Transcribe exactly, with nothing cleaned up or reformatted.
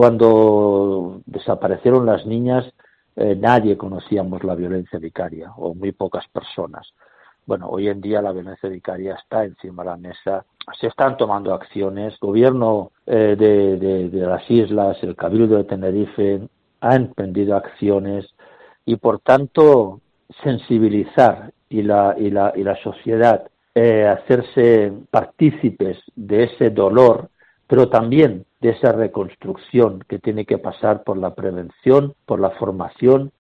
cuando desaparecieron las niñas, eh, nadie conocíamos la violencia vicaria, o muy pocas personas. Bueno, hoy en día la violencia vicaria está encima de la mesa, se están tomando acciones. El gobierno eh, de, de, de las islas, el Cabildo de Tenerife, ha emprendido acciones y, por tanto, sensibilizar y la, y la, y la sociedad eh, hacerse partícipes de ese dolor, pero también de esa reconstrucción que tiene que pasar por la prevención, por la formación